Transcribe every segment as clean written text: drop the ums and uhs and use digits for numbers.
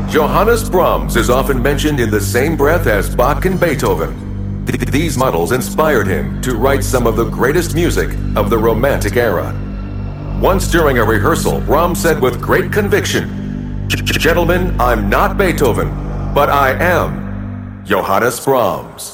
Johannes Brahms is often mentioned in the same breath as Bach and Beethoven. These models inspired him to write some of the greatest music of the Romantic era. Once during a rehearsal, Brahms said with great conviction, "Gentlemen, I'm not Beethoven, but I am Johannes Brahms."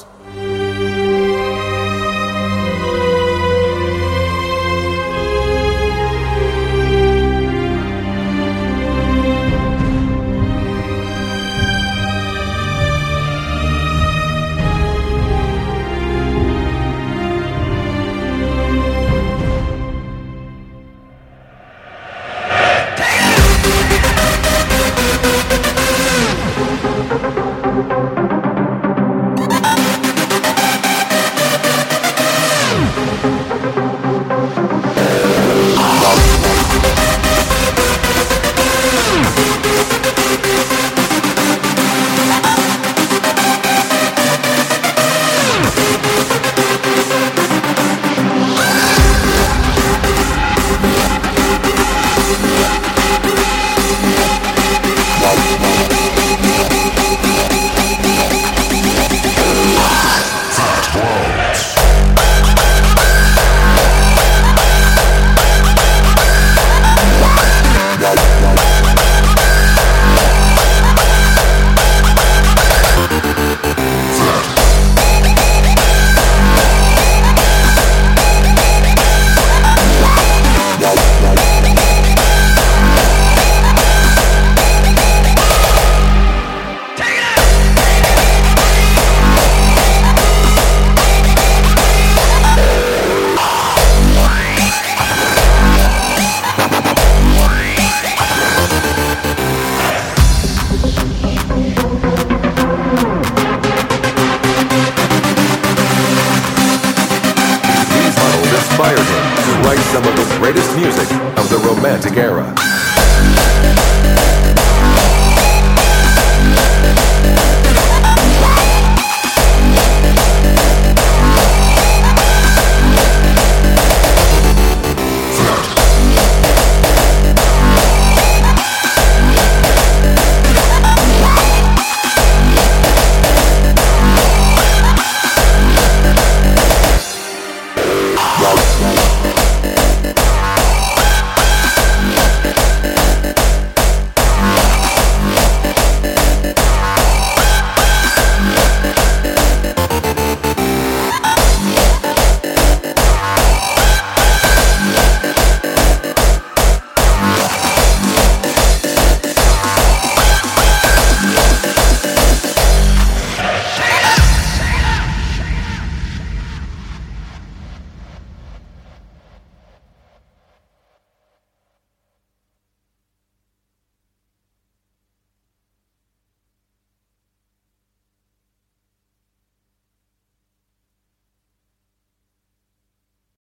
Inspired him to write some of the greatest music of the Romantic era.